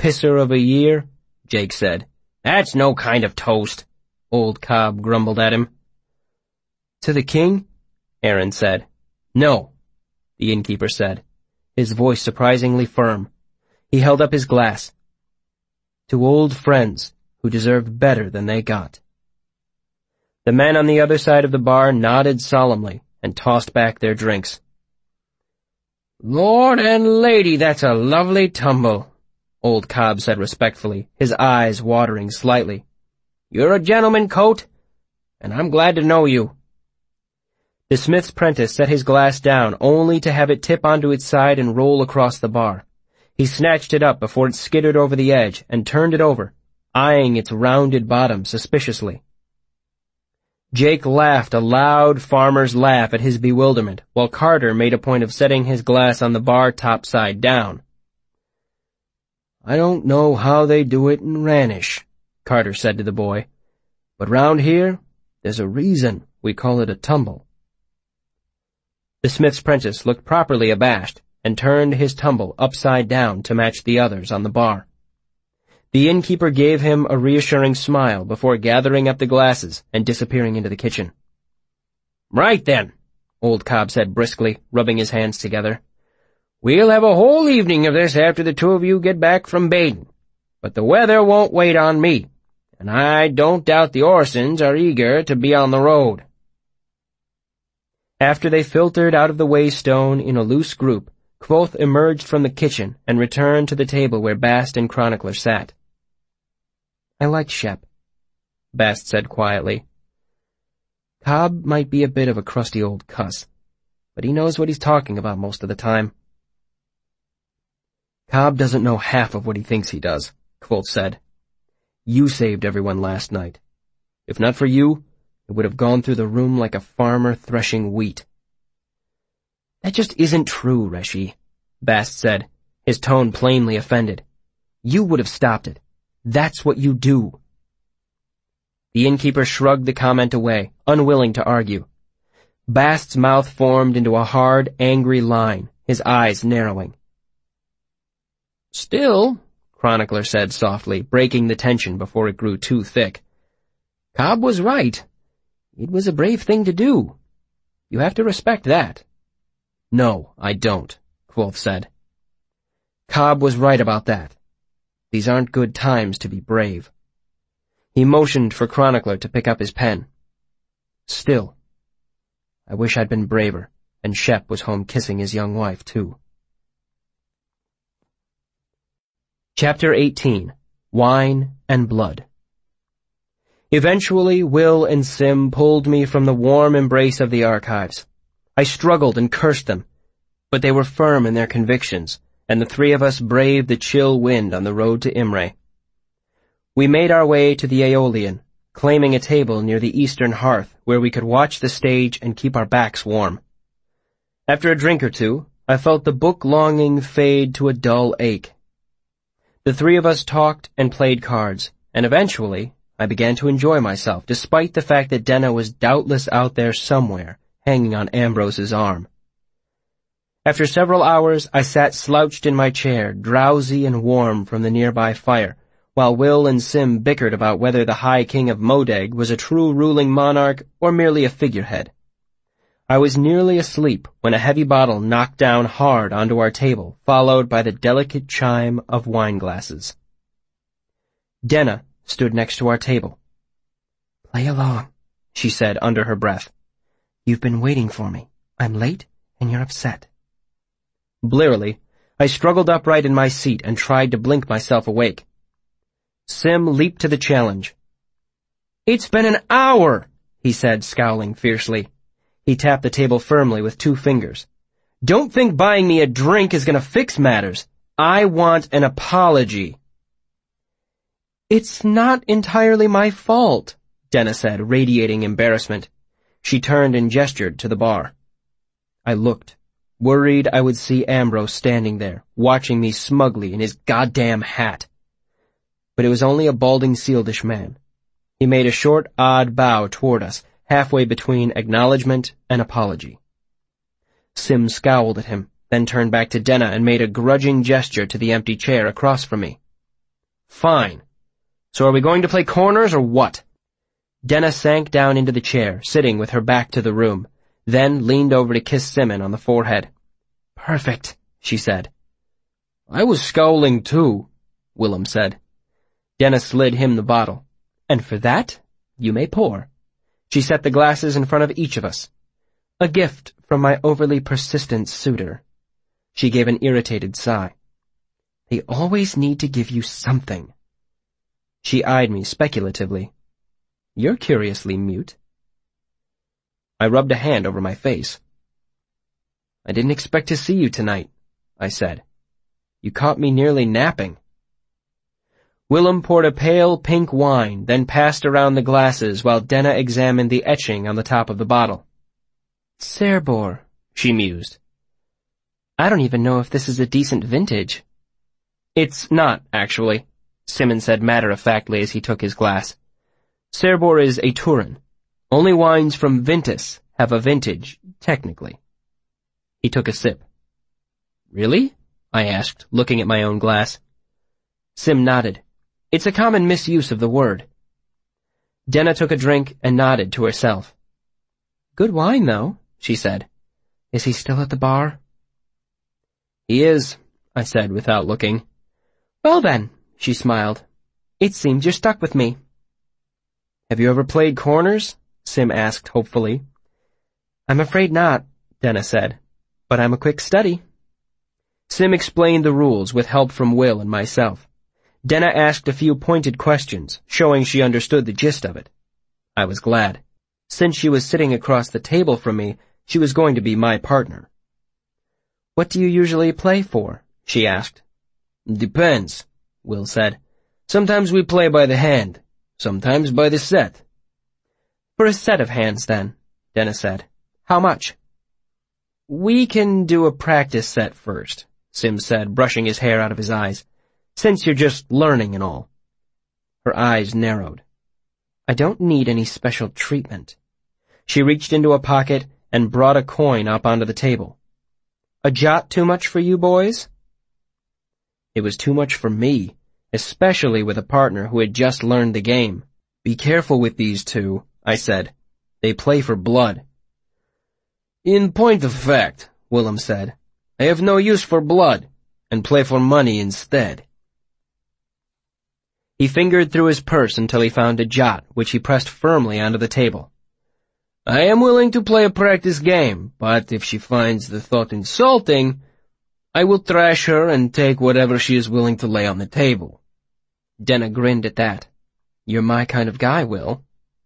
pisser of a year, Jake said. That's no kind of toast, old Cobb grumbled at him. To the king? Aaron said. No, the innkeeper said, his voice surprisingly firm. He held up his glass. To old friends who deserved better than they got. The men on the other side of the bar nodded solemnly and tossed back their drinks. Lord and lady, that's a lovely tumble, old Cobb said respectfully, his eyes watering slightly. You're a gentleman, Coat, and I'm glad to know you. The smith's prentice set his glass down only to have it tip onto its side and roll across the bar. He snatched it up before it skittered over the edge and turned it over, eyeing its rounded bottom suspiciously. Jake laughed a loud farmer's laugh at his bewilderment, while Carter made a point of setting his glass on the bar top side down. I don't know how they do it in Ranish, Carter said to the boy, but round here, there's a reason we call it a tumble. The smith's prentice looked properly abashed and turned his tumble upside down to match the others on the bar. The innkeeper gave him a reassuring smile before gathering up the glasses and disappearing into the kitchen. Right then, old Cobb said briskly, rubbing his hands together. We'll have a whole evening of this after the two of you get back from Baden, but the weather won't wait on me, and I don't doubt the Orsons are eager to be on the road. After they filtered out of the Waystone in a loose group, Kvothe emerged from the kitchen and returned to the table where Bast and Chronicler sat. I like Shep, Bast said quietly. Cobb might be a bit of a crusty old cuss, but he knows what he's talking about most of the time. Cobb doesn't know half of what he thinks he does, Kvothe said. You saved everyone last night. If not for you, it would have gone through the room like a farmer threshing wheat. That just isn't true, Reshi, Bast said, his tone plainly offended. You would have stopped it. That's what you do. The innkeeper shrugged the comment away, unwilling to argue. Bast's mouth formed into a hard, angry line, his eyes narrowing. Still, Chronicler said softly, breaking the tension before it grew too thick. Cobb was right. It was a brave thing to do. You have to respect that. No, I don't, Kvothe said. Cobb was right about that. These aren't good times to be brave. He motioned for Chronicler to pick up his pen. Still, I wish I'd been braver, and Shep was home kissing his young wife, too. Chapter 18. Wine and Blood. Eventually, Will and Sim pulled me from the warm embrace of the archives. I struggled and cursed them, but they were firm in their convictions, and the three of us braved the chill wind on the road to Imre. We made our way to the Aeolian, claiming a table near the eastern hearth where we could watch the stage and keep our backs warm. After a drink or two, I felt the book longing fade to a dull ache. The three of us talked and played cards, and eventually I began to enjoy myself, despite the fact that Denna was doubtless out there somewhere, hanging on Ambrose's arm. After several hours, I sat slouched in my chair, drowsy and warm from the nearby fire, while Will and Sim bickered about whether the High King of Modeg was a true ruling monarch or merely a figurehead. I was nearly asleep when a heavy bottle knocked down hard onto our table, followed by the delicate chime of wine glasses. Denna stood next to our table. "Play along," she said under her breath. "You've been waiting for me. I'm late, and you're upset." Blearily, I struggled upright in my seat and tried to blink myself awake. Sim leaped to the challenge. "It's been an hour," he said, scowling fiercely. He tapped the table firmly with 2 fingers. "Don't think buying me a drink is going to fix matters. I want an apology." "It's not entirely my fault," Denna said, radiating embarrassment. She turned and gestured to the bar. I looked, worried I would see Ambrose standing there, watching me smugly in his goddamn hat. But it was only a balding Sealdish man. He made a short, odd bow toward us, halfway between acknowledgement and apology. Sim scowled at him, then turned back to Denna and made a grudging gesture to the empty chair across from me. Fine. So are we going to play corners or what? Denna sank down into the chair, sitting with her back to the room, then leaned over to kiss Simon on the forehead. Perfect, she said. I was scowling too, Willem said. Denna slid him the bottle. And for that, you may pour. She set the glasses in front of each of us. A gift from my overly persistent suitor. She gave an irritated sigh. They always need to give you something. She eyed me speculatively. You're curiously mute. I rubbed a hand over my face. I didn't expect to see you tonight, I said. You caught me nearly napping. Willem poured a pale pink wine, then passed around the glasses while Denna examined the etching on the top of the bottle. Cerbor, she mused. I don't even know if this is a decent vintage. It's not, actually, Simon said matter-of-factly as he took his glass. Cerbor is a Turin. Only wines from Vintus have a vintage, technically. He took a sip. Really? I asked, looking at my own glass. Sim nodded. It's a common misuse of the word. Denna took a drink and nodded to herself. Good wine, though, she said. Is he still at the bar? He is, I said without looking. Well then, she smiled. It seems you're stuck with me. Have you ever played corners? Sim asked hopefully. I'm afraid not, Denna said, but I'm a quick study. Sim explained the rules with help from Will and myself. Denna asked a few pointed questions, showing she understood the gist of it. I was glad. Since she was sitting across the table from me, she was going to be my partner. What do you usually play for? She asked. Depends, Will said. Sometimes we play by the hand, sometimes by the set. For a set of hands, then, Denna said. How much? We can do a practice set first, Sim said, brushing his hair out of his eyes. Since you're just learning and all. Her eyes narrowed. I don't need any special treatment. She reached into a pocket and brought a coin up onto the table. A jot too much for you boys? It was too much for me, especially with a partner who had just learned the game. Be careful with these two, I said. They play for blood. In point of fact, Willem said, I have no use for blood, and play for money instead. He fingered through his purse until he found a jot, which he pressed firmly onto the table. I am willing to play a practice game, but if she finds the thought insulting, I will thrash her and take whatever she is willing to lay on the table. Denna grinned at that. You're my kind of guy, Will.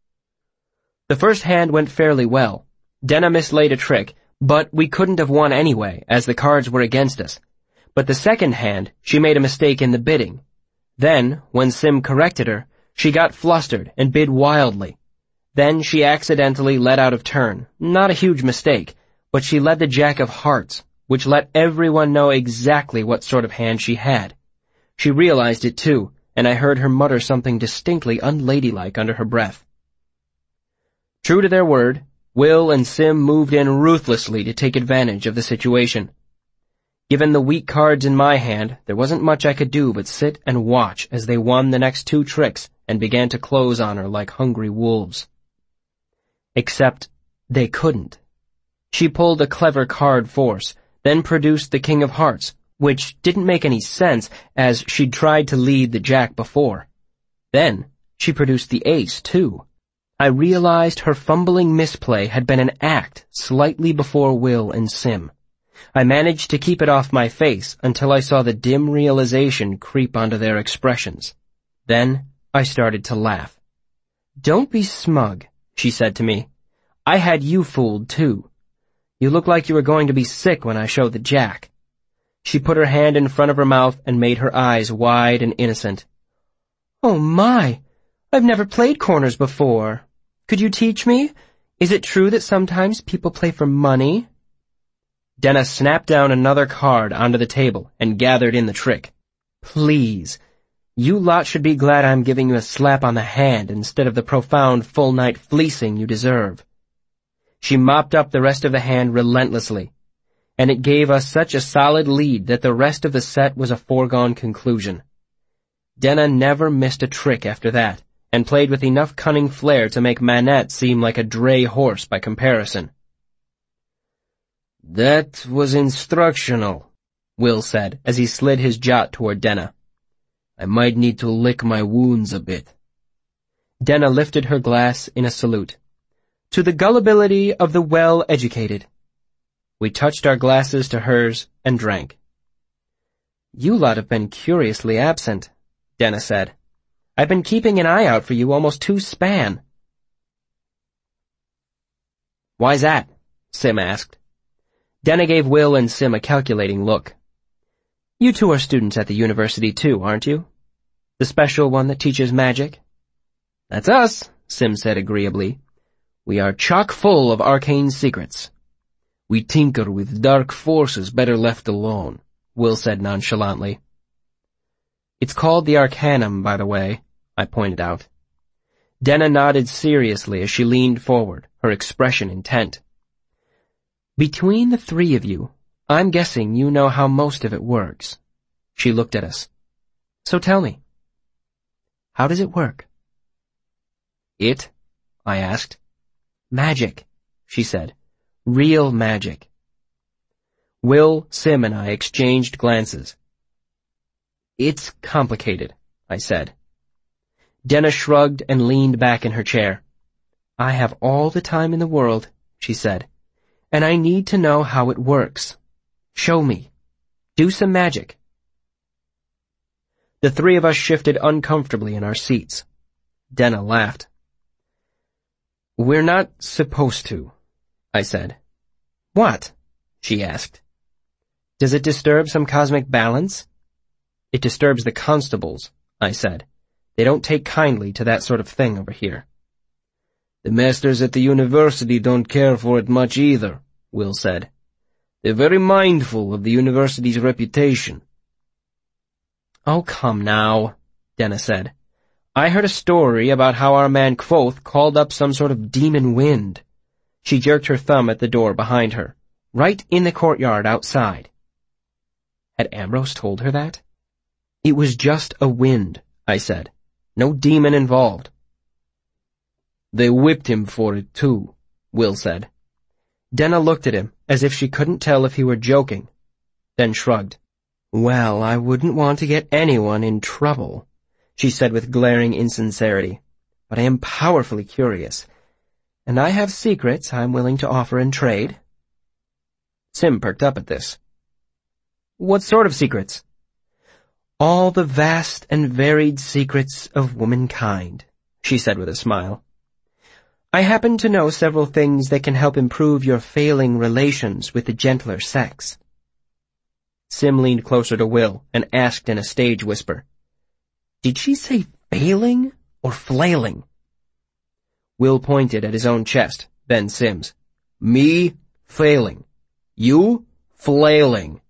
The first hand went fairly well. Denna mislaid a trick, but we couldn't have won anyway, as the cards were against us. But the second hand, she made a mistake in the bidding. Then, when Sim corrected her, she got flustered and bid wildly. Then she accidentally let out of turn. Not a huge mistake, but she led the Jack of Hearts, which let everyone know exactly what sort of hand she had. She realized it too, and I heard her mutter something distinctly unladylike under her breath. True to their word, Will and Sim moved in ruthlessly to take advantage of the situation. Given the weak cards in my hand, there wasn't much I could do but sit and watch as they won the next two tricks and began to close on her like hungry wolves. Except they couldn't. She pulled a clever card force, then produced the King of Hearts, which didn't make any sense as she'd tried to lead the Jack before. Then she produced the Ace, too. I realized her fumbling misplay had been an act slightly before Will and Sim. I managed to keep it off my face until I saw the dim realization creep onto their expressions. Then I started to laugh. Don't be smug, she said to me. I had you fooled, too. You look like you were going to be sick when I showed the Jack. She put her hand in front of her mouth and made her eyes wide and innocent. Oh my! I've never played corners before. Could you teach me? Is it true that sometimes people play for money? Denna snapped down another card onto the table and gathered in the trick. Please, you lot should be glad I'm giving you a slap on the hand instead of the profound full-night fleecing you deserve. She mopped up the rest of the hand relentlessly, and it gave us such a solid lead that the rest of the set was a foregone conclusion. Denna never missed a trick after that, and played with enough cunning flair to make Manette seem like a dray horse by comparison. "That was instructional," Will said as he slid his jot toward Denna. "I might need to lick my wounds a bit." Denna lifted her glass in a salute. "To the gullibility of the well-educated." We touched our glasses to hers and drank. "You lot have been curiously absent," Denna said. "I've been keeping an eye out for you almost 2 span." "Why's that?" Sim asked. Denna gave Will and Sim a calculating look. "You two are students at the university too, aren't you? The special one that teaches magic?" "That's us," Sim said agreeably. "We are chock full of arcane secrets." "We tinker with dark forces better left alone," Will said nonchalantly. "It's called the Arcanum, by the way," I pointed out. Denna nodded seriously as she leaned forward, her expression intent. "Between the 3 of you, I'm guessing you know how most of it works." She looked at us. "So tell me, how does it work?" "It?" I asked. "Magic," she said. "Real magic." Will, Sim, and I exchanged glances. "It's complicated," I said. Denna shrugged and leaned back in her chair. "I have all the time in the world," she said, "and I need to know how it works. Show me. Do some magic." The 3 of us shifted uncomfortably in our seats. Denna laughed. "We're not supposed to," I said. "What?" she asked. "Does it disturb some cosmic balance?" "It disturbs the constables," I said. "They don't take kindly to that sort of thing over here." "The masters at the university don't care for it much either," Will said. "They're very mindful of the university's reputation." "Oh, come now," Denna said. "I heard a story about how our man Kvothe called up some sort of demon wind." She jerked her thumb at the door behind her, right in the courtyard outside. Had Ambrose told her that? "It was just a wind," I said. "No demon involved." "They whipped him for it, too," Will said. Denna looked at him as if she couldn't tell if he were joking, then shrugged. "Well, I wouldn't want to get anyone in trouble," she said with glaring insincerity, "but I am powerfully curious, and I have secrets I'm willing to offer in trade." Sim perked up at this. "What sort of secrets?" "All the vast and varied secrets of womankind," she said with a smile. "I happen to know several things that can help improve your failing relations with the gentler sex." Sim leaned closer to Will and asked in a stage whisper, "Did she say failing or flailing?" Will pointed at his own chest, then Sim's. "Me, failing. You, flailing."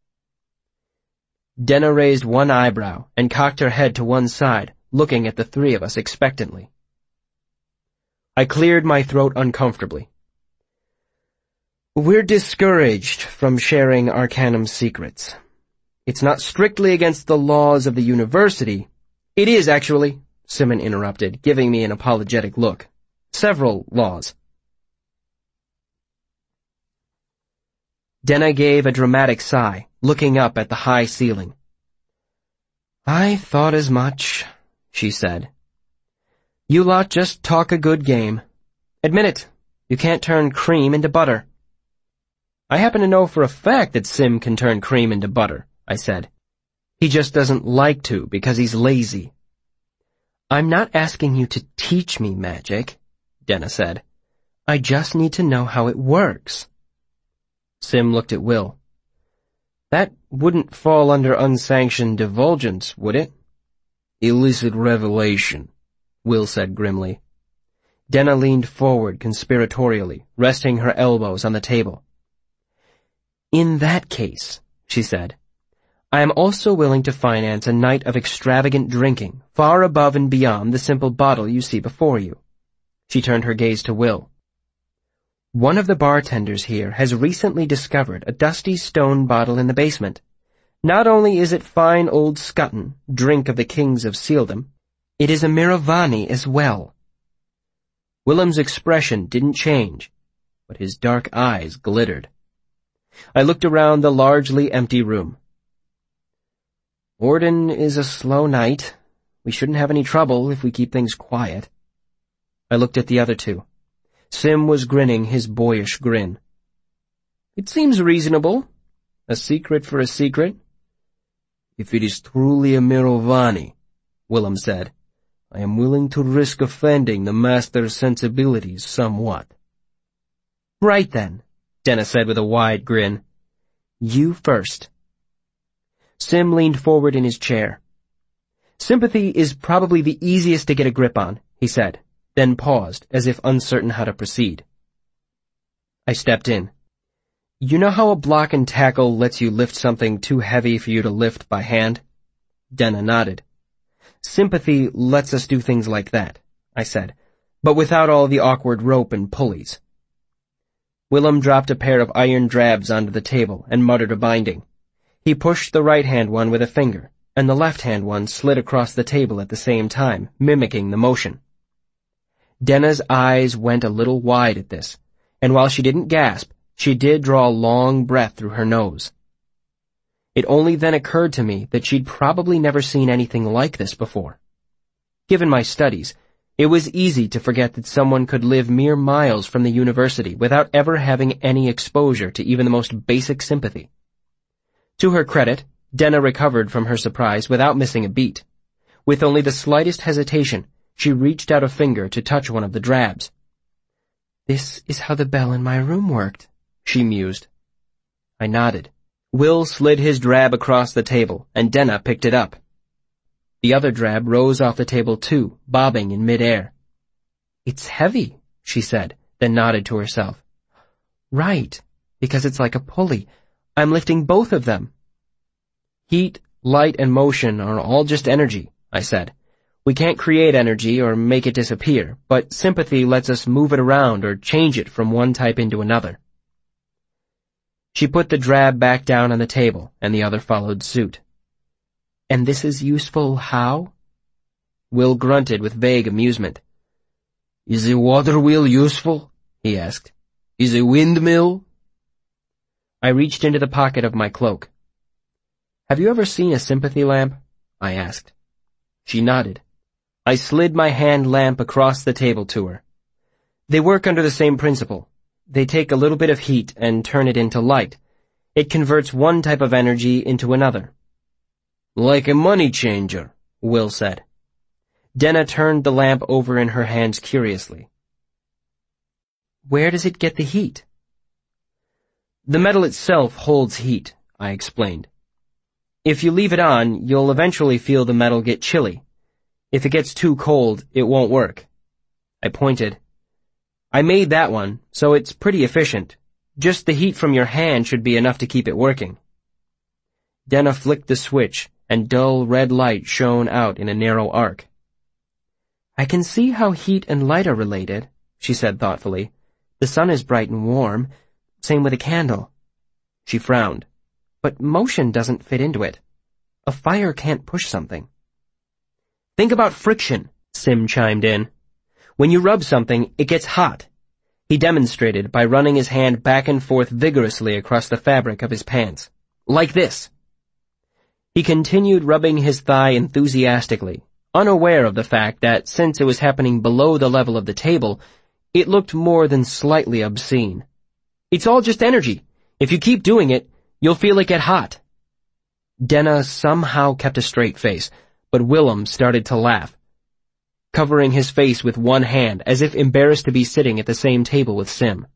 Denna raised one eyebrow and cocked her head to one side, looking at the 3 of us expectantly. I cleared my throat uncomfortably. "We're discouraged from sharing Arcanum secrets. It's not strictly against the laws of the university." "It is, actually," Simon interrupted, giving me an apologetic look. "Several laws." Denna gave a dramatic sigh, looking up at the high ceiling. "I thought as much," she said. "You lot just talk a good game. Admit it, you can't turn cream into butter." "I happen to know for a fact that Sim can turn cream into butter," I said. "He just doesn't like to because he's lazy." "I'm not asking you to teach me magic," Denna said. "I just need to know how it works." Sim looked at Will. "That wouldn't fall under unsanctioned divulgence, would it?" "Illicit revelation," Will said grimly. Denna leaned forward conspiratorially, resting her elbows on the table. "In that case," she said, "I am also willing to finance a night of extravagant drinking, far above and beyond the simple bottle you see before you." She turned her gaze to Will. "One of the bartenders here has recently discovered a dusty stone bottle in the basement. Not only is it fine old Scutton, drink of the kings of Sealdom, it is a Mirovani as well. Willem's expression didn't change, but his dark eyes glittered. I looked around the largely empty room. Orden is a slow night. We shouldn't have any trouble if we keep things quiet. I looked at the other two. Sim was grinning his boyish grin. It seems reasonable. A secret for a secret. If it is truly a Mirovani, Willem said, I am willing to risk offending the master's sensibilities somewhat. Right then, Denna said with a wide grin. You first. Sim leaned forward in his chair. Sympathy is probably the easiest to get a grip on, he said, then paused, as if uncertain how to proceed. I stepped in. You know how a block and tackle lets you lift something too heavy for you to lift by hand? Denna nodded. Sympathy lets us do things like that, I said, but without all the awkward rope and pulleys. Willem dropped a pair of iron drabs onto the table and muttered a binding. He pushed the right-hand one with a finger, and the left-hand one slid across the table at the same time, mimicking the motion. Denna's eyes went a little wide at this, and while she didn't gasp, she did draw a long breath through her nose. It only then occurred to me that she'd probably never seen anything like this before. Given my studies, it was easy to forget that someone could live mere miles from the university without ever having any exposure to even the most basic sympathy. To her credit, Denna recovered from her surprise without missing a beat. With only the slightest hesitation, she reached out a finger to touch one of the drabs. This is how the bell in my room worked, she mused. I nodded. Will slid his drab across the table, and Denna picked it up. The other drab rose off the table too, bobbing in mid-air. It's heavy, she said, then nodded to herself. Right, because it's like a pulley. I'm lifting both of them. Heat, light, and motion are all just energy, I said. We can't create energy or make it disappear, but sympathy lets us move it around or change it from one type into another. She put the drab back down on the table, and the other followed suit. And this is useful how? Will grunted with vague amusement. Is a water wheel useful? He asked. Is a windmill? I reached into the pocket of my cloak. Have you ever seen a sympathy lamp? I asked. She nodded. I slid my hand lamp across the table to her. They work under the same principle. They take a little bit of heat and turn it into light. It converts one type of energy into another. Like a money changer, Will said. Denna turned the lamp over in her hands curiously. Where does it get the heat? The metal itself holds heat, I explained. If you leave it on, you'll eventually feel the metal get chilly. If it gets too cold, it won't work. I pointed. I made that one, so it's pretty efficient. Just the heat from your hand should be enough to keep it working. Denna flicked the switch, and dull red light shone out in a narrow arc. I can see how heat and light are related, she said thoughtfully. The sun is bright and warm. Same with a candle. She frowned. But motion doesn't fit into it. A fire can't push something. Think about friction, Sim chimed in. When you rub something, it gets hot. He demonstrated by running his hand back and forth vigorously across the fabric of his pants. Like this. He continued rubbing his thigh enthusiastically, unaware of the fact that since it was happening below the level of the table, it looked more than slightly obscene. It's all just energy. If you keep doing it, you'll feel it get hot. Denna somehow kept a straight face, but Willem started to laugh, covering his face with one hand as if embarrassed to be sitting at the same table with Sim.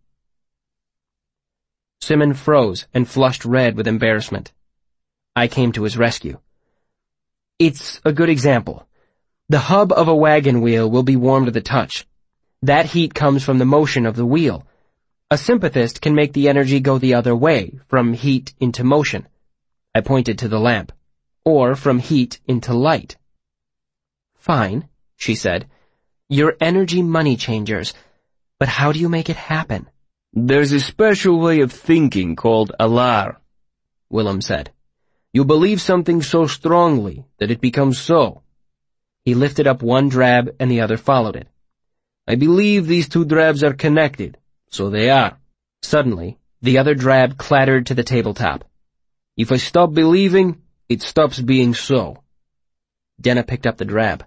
Simon froze and flushed red with embarrassment. I came to his rescue. It's a good example. The hub of a wagon wheel will be warm to the touch. That heat comes from the motion of the wheel. A sympathist can make the energy go the other way, from heat into motion. I pointed to the lamp. Or from heat into light. Fine, she said. You're energy money changers. But how do you make it happen? There's a special way of thinking called alar, Willem said. You believe something so strongly that it becomes so. He lifted up one drab and the other followed it. I believe these two drabs are connected, so they are. Suddenly, the other drab clattered to the tabletop. If I stop believing, it stops being so. Denna picked up the drab.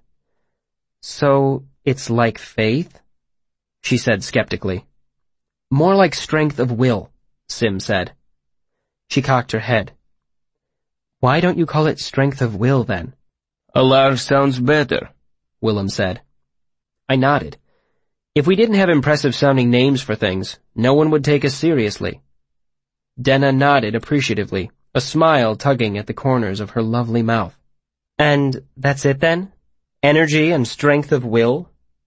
So, it's like faith? She said skeptically. More like strength of will, Sim said. She cocked her head. Why don't you call it strength of will, then? Alar sounds better, Willem said. I nodded. If we didn't have impressive-sounding names for things, no one would take us seriously. Denna nodded appreciatively, a smile tugging at the corners of her lovely mouth. And that's it, then? Energy and strength of will?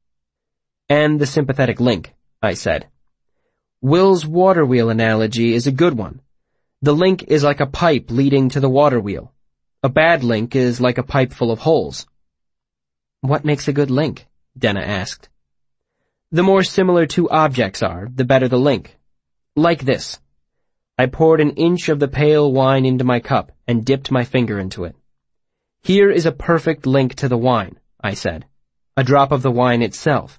And the sympathetic link, I said. Will's water wheel analogy is a good one. The link is like a pipe leading to the water wheel. A bad link is like a pipe full of holes. What makes a good link? Denna asked. The more similar two objects are, the better the link. Like this. I poured an inch of the pale wine into my cup and dipped my finger into it. Here is a perfect link to the wine, I said. A drop of the wine itself.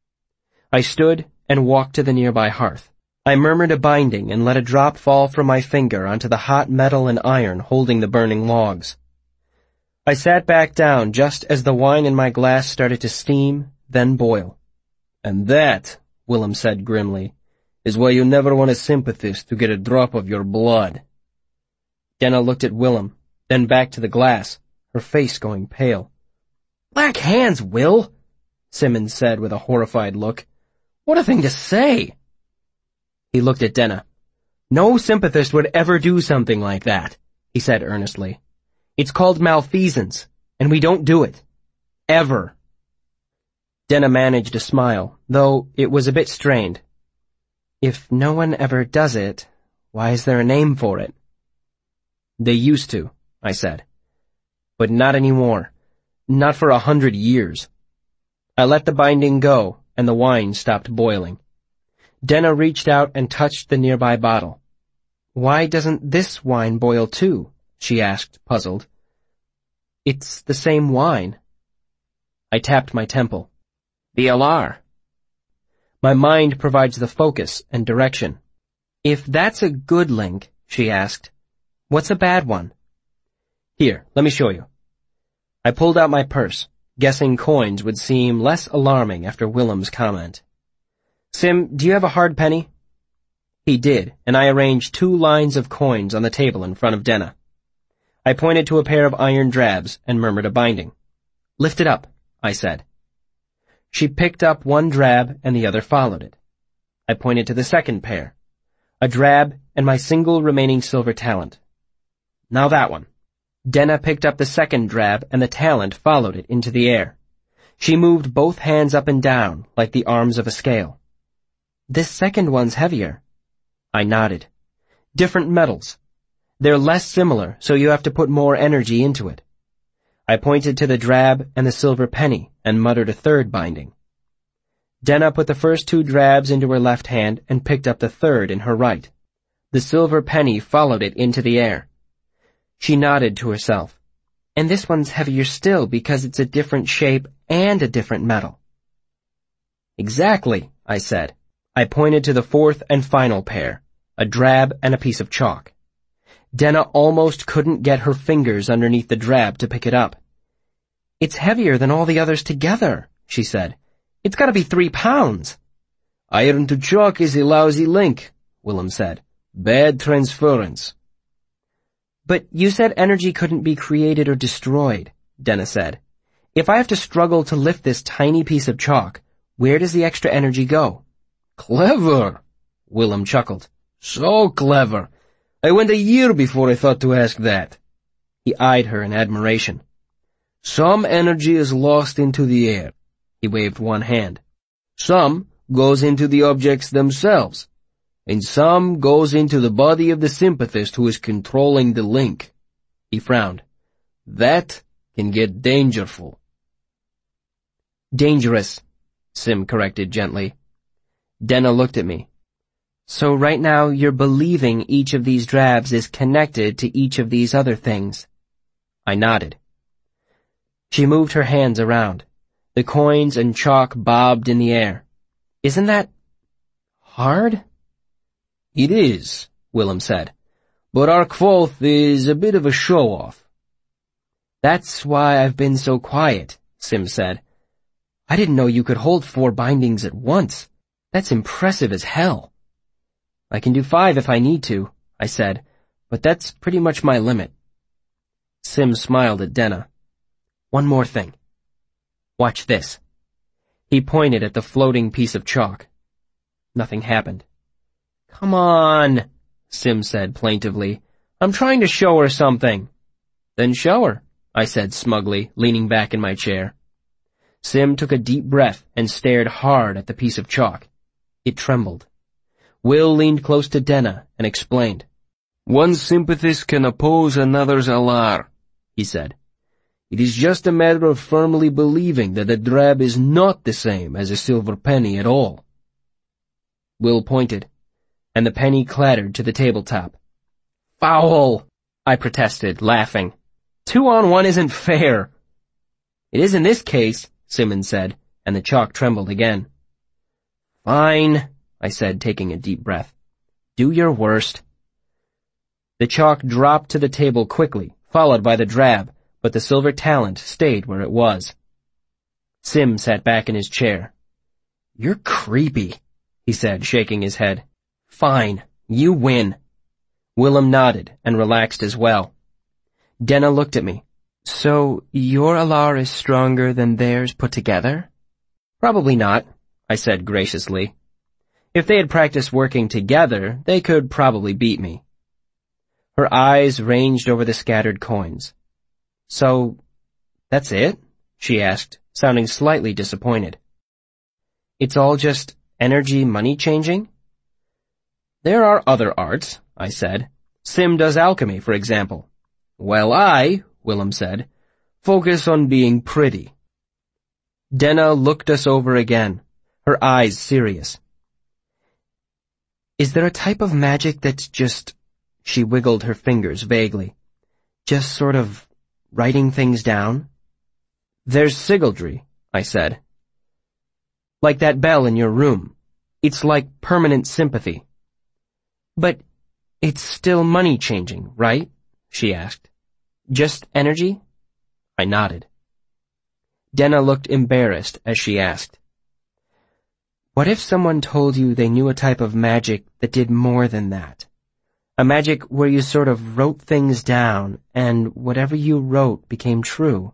I stood and walked to the nearby hearth. I murmured a binding and let a drop fall from my finger onto the hot metal and iron holding the burning logs. I sat back down just as the wine in my glass started to steam, then boil. And that, Willem said grimly, is why you never want a sympathist to get a drop of your blood. Denna looked at Willem, then back to the glass, her face going pale. Black hands, Will, Simmons said with a horrified look. What a thing to say! He looked at Denna. No sympathist would ever do something like that, he said earnestly. It's called malfeasance, and we don't do it. Ever. Denna managed a smile, though it was a bit strained. If no one ever does it, why is there a name for it? They used to, I said. But not anymore. Not for 100 years. I let the binding go, and the wine stopped boiling. Denna reached out and touched the nearby bottle. Why doesn't this wine boil too? She asked, puzzled. It's the same wine. I tapped my temple. The Alar. My mind provides the focus and direction. If that's a good link, she asked, what's a bad one? Here, let me show you. I pulled out my purse, guessing coins would seem less alarming after Willem's comment. Sim, do you have a hard penny? He did, and I arranged 2 lines of coins on the table in front of Denna. I pointed to a pair of iron drabs and murmured a binding. Lift it up, I said. She picked up one drab and the other followed it. I pointed to the second pair, a drab and my single remaining silver talent. Now that one. Denna picked up the second drab and the talent followed it into the air. She moved both hands up and down like the arms of a scale. This second one's heavier. I nodded. Different metals. They're less similar, so you have to put more energy into it. I pointed to the drab and the silver penny and muttered a third binding. Denna put the first 2 drabs into her left hand and picked up the third in her right. The silver penny followed it into the air. She nodded to herself. And this one's heavier still because it's a different shape and a different metal. Exactly, I said. I pointed to the fourth and final pair, a drab and a piece of chalk. Denna almost couldn't get her fingers underneath the drab to pick it up. It's heavier than all the others together, she said. It's gotta be 3 pounds. Iron to chalk is a lousy link, Willem said. Bad transference. But you said energy couldn't be created or destroyed, Denna said. If I have to struggle to lift this tiny piece of chalk, where does the extra energy go? Clever, Willem chuckled. So clever. I went a year before I thought to ask that. He eyed her in admiration. Some energy is lost into the air. He waved one hand. Some goes into the objects themselves, and some goes into the body of the sympathist who is controlling the link. He frowned. That can get dangerful. Dangerous, Sim corrected gently. Denna looked at me. So right now you're believing each of these drabs is connected to each of these other things. I nodded. She moved her hands around. The coins and chalk bobbed in the air. Isn't that hard? It is, Willem said, but our Kvothe is a bit of a show-off. That's why I've been so quiet, Sim said. I didn't know you could hold 4 bindings at once. That's impressive as hell. I can do 5 if I need to, I said, but that's pretty much my limit. Sim smiled at Denna. One more thing. Watch this. He pointed at the floating piece of chalk. Nothing happened. Come on, Sim said plaintively. I'm trying to show her something. Then show her, I said smugly, leaning back in my chair. Sim took a deep breath and stared hard at the piece of chalk. It trembled. Will leaned close to Denna and explained. One sympathist can oppose another's alar, he said. It is just a matter of firmly believing that a drab is not the same as a silver penny at all. Will pointed, and the penny clattered to the tabletop. Foul! I protested, laughing. 2 on 1 isn't fair. It is in this case, Simmons said, and the chalk trembled again. Fine, I said, taking a deep breath. Do your worst. The chalk dropped to the table quickly, followed by the drab, but the silver talent stayed where it was. Sim sat back in his chair. You're creepy, he said, shaking his head. Fine, you win. Willem nodded and relaxed as well. Denna looked at me. So, your alar is stronger than theirs put together? Probably not, I said graciously. If they had practiced working together, they could probably beat me. Her eyes ranged over the scattered coins. So, that's it? She asked, sounding slightly disappointed. It's all just energy money changing? There are other arts, I said. Sim does alchemy, for example. Well, I, Willem said, focus on being pretty. Denna looked us over again, her eyes serious. Is there a type of magic that's just... She wiggled her fingers vaguely. Just sort of writing things down? There's sigildry, I said. Like that bell in your room. It's like permanent sympathy. But it's still money changing, right? She asked. Just energy? I nodded. Denna looked embarrassed as she asked. What if someone told you they knew a type of magic that did more than that? A magic where you sort of wrote things down, and whatever you wrote became true.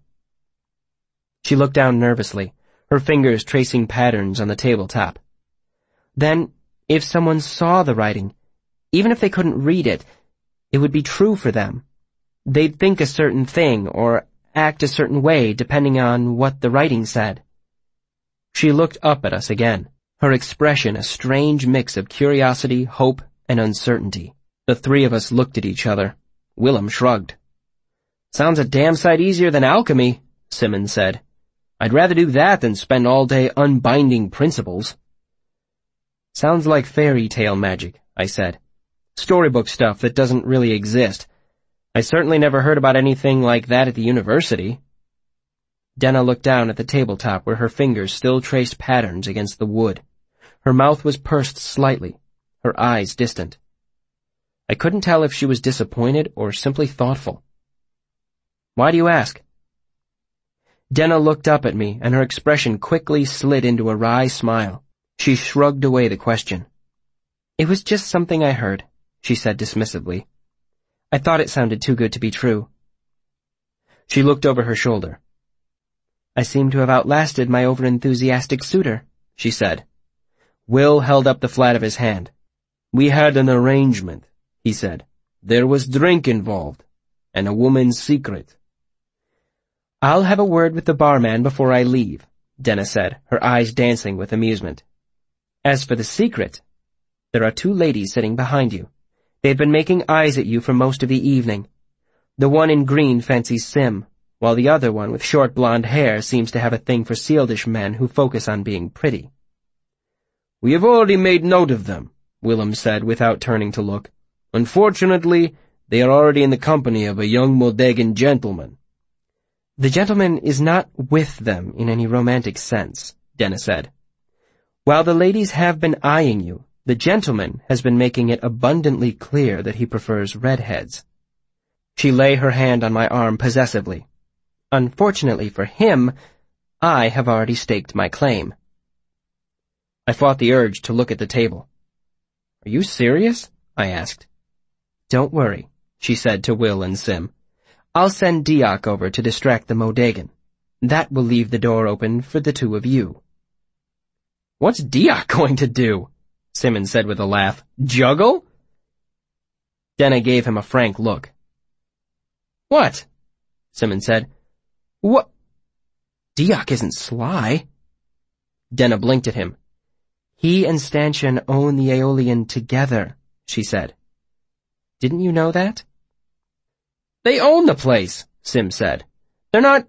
She looked down nervously, her fingers tracing patterns on the tabletop. Then, if someone saw the writing, even if they couldn't read it, it would be true for them. They'd think a certain thing, or act a certain way depending on what the writing said. She looked up at us again, her expression a strange mix of curiosity, hope, and uncertainty. The 3 of us looked at each other. Willem shrugged. Sounds a damn sight easier than alchemy, Simmons said. I'd rather do that than spend all day unbinding principles. Sounds like fairy tale magic, I said. Storybook stuff that doesn't really exist. I certainly never heard about anything like that at the university. Denna looked down at the tabletop where her fingers still traced patterns against the wood. Her mouth was pursed slightly, her eyes distant. I couldn't tell if she was disappointed or simply thoughtful. Why do you ask? Denna looked up at me, and her expression quickly slid into a wry smile. She shrugged away the question. It was just something I heard, she said dismissively. I thought it sounded too good to be true. She looked over her shoulder. I seem to have outlasted my overenthusiastic suitor, she said. Will held up the flat of his hand. We had an arrangement, he said. There was drink involved, and a woman's secret. I'll have a word with the barman before I leave, Denna said, her eyes dancing with amusement. As for the secret, there are 2 ladies sitting behind you. They've been making eyes at you for most of the evening. The one in green fancies Sim, while the other one with short blonde hair seems to have a thing for Sealdish men who focus on being pretty. We have already made note of them, Willem said without turning to look. Unfortunately, they are already in the company of a young Moldagan gentleman. The gentleman is not with them in any romantic sense, Denna said. While the ladies have been eyeing you, the gentleman has been making it abundantly clear that he prefers redheads. She lay her hand on my arm possessively. Unfortunately for him, I have already staked my claim. I fought the urge to look at the table. Are you serious? I asked. Don't worry, she said to Will and Sim. I'll send Diak over to distract the Moldagan. That will leave the door open for the two of you. What's Diak going to do? Simon said with a laugh. Juggle? Denna gave him a frank look. What? Simon said. What? Diak isn't sly. Denna blinked at him. He and Stanchion own the Aeolian together, she said. Didn't you know that? They own the place, Sim said. They're not,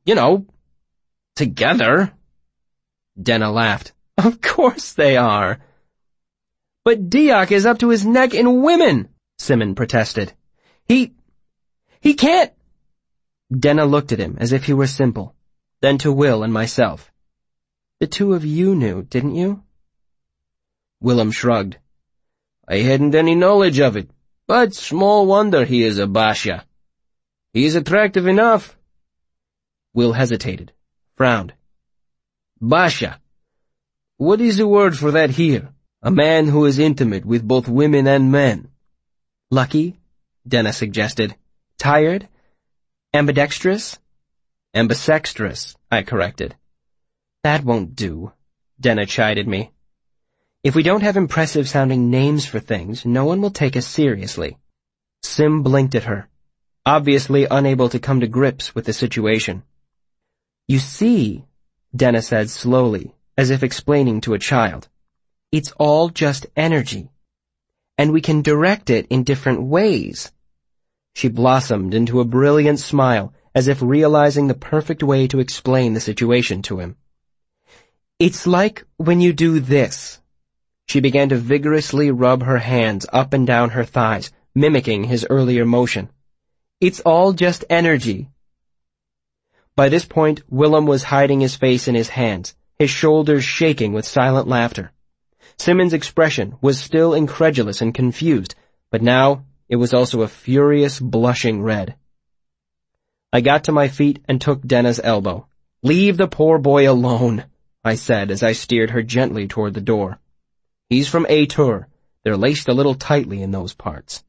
together. Denna laughed. Of course they are. But Diak is up to his neck in women, Simon protested. He can't. Denna looked at him as if he were simple, then to Will and myself. The two of you knew, didn't you? Willem shrugged. I hadn't any knowledge of it, but small wonder he is a Basha. He is attractive enough. Will hesitated, frowned. Basha. What is the word for that here? A man who is intimate with both women and men. Lucky, Denna suggested. Tired? Ambidextrous? Ambisextrous, I corrected. That won't do, Denna chided me. If we don't have impressive-sounding names for things, no one will take us seriously. Sim blinked at her, obviously unable to come to grips with the situation. You see, Denna said slowly, as if explaining to a child, it's all just energy, and we can direct it in different ways. She blossomed into a brilliant smile, as if realizing the perfect way to explain the situation to him. It's like when you do this. She began to vigorously rub her hands up and down her thighs, mimicking his earlier motion. It's all just energy. By this point, Willem was hiding his face in his hands, his shoulders shaking with silent laughter. Simon's expression was still incredulous and confused, but now it was also a furious, blushing red. I got to my feet and took Denna's elbow. Leave the poor boy alone, I said as I steered her gently toward the door. He's from Atur. They're laced a little tightly in those parts.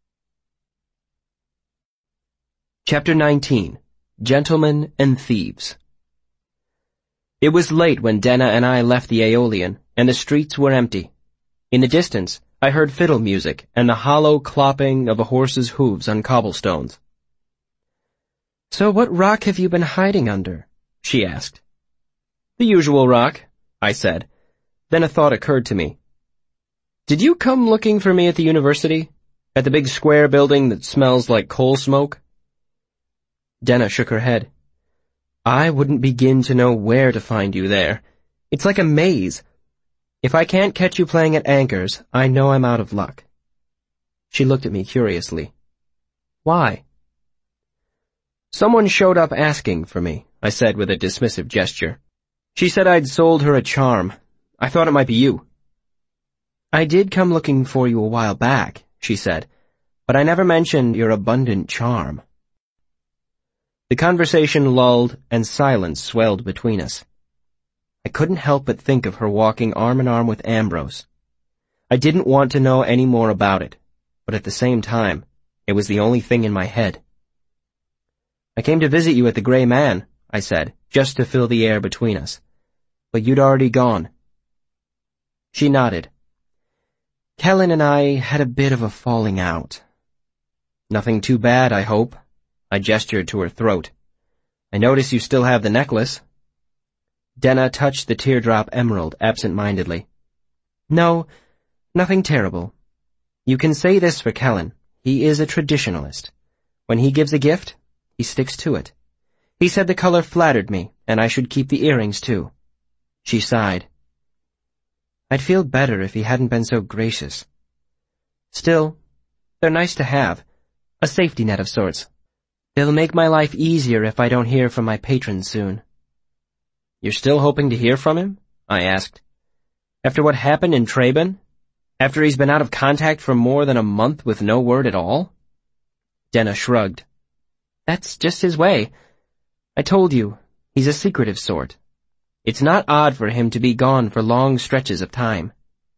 Chapter 19. Gentlemen and Thieves. It was late when Denna and I left the Aeolian, and the streets were empty. In the distance, I heard fiddle music and the hollow clopping of a horse's hooves on cobblestones. So what rock have you been hiding under? She asked. The usual rock, I said. Then a thought occurred to me. Did you come looking for me at the university? At the big square building that smells like coal smoke? Denna shook her head. I wouldn't begin to know where to find you there. It's like a maze. If I can't catch you playing at Anchor's, I know I'm out of luck. She looked at me curiously. Why? Someone showed up asking for me, I said with a dismissive gesture. She said I'd sold her a charm. I thought it might be you. I did come looking for you a while back, she said, but I never mentioned your abundant charm. The conversation lulled and silence swelled between us. I couldn't help but think of her walking arm in arm with Ambrose. I didn't want to know any more about it, but at the same time, it was the only thing in my head. I came to visit you at the Grey Man, I said, just to fill the air between us. But you'd already gone. She nodded. Kellen and I had a bit of a falling out. Nothing too bad, I hope. I gestured to her throat. I notice you still have the necklace. Denna touched the teardrop emerald absent-mindedly. No, nothing terrible. You can say this for Kellen. He is a traditionalist. When he gives a gift, he sticks to it. He said the color flattered me, and I should keep the earrings too. She sighed. I'd feel better if he hadn't been so gracious. Still, they're nice to have, a safety net of sorts. They'll make my life easier if I don't hear from my patron soon. You're still hoping to hear from him? I asked. After what happened in Traben? After he's been out of contact for more than a month with no word at all? Denna shrugged. That's just his way. I told you, he's a secretive sort. It's not odd for him to be gone for long stretches of time.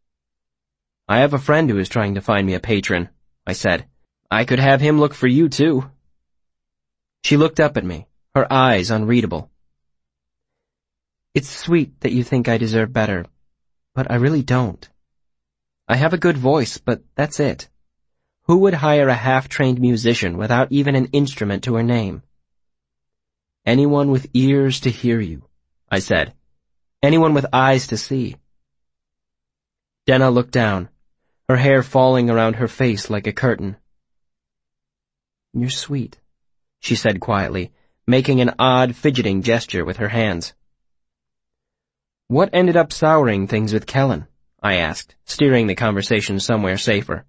I have a friend who is trying to find me a patron, I said. I could have him look for you too. She looked up at me, her eyes unreadable. It's sweet that you think I deserve better, but I really don't. I have a good voice, but that's it. Who would hire a half-trained musician without even an instrument to her name? Anyone with ears to hear you, I said. Anyone with eyes to see. Denna looked down, her hair falling around her face like a curtain. You're sweet, she said quietly, making an odd fidgeting gesture with her hands. What ended up souring things with Kellen? I asked, steering the conversation somewhere safer.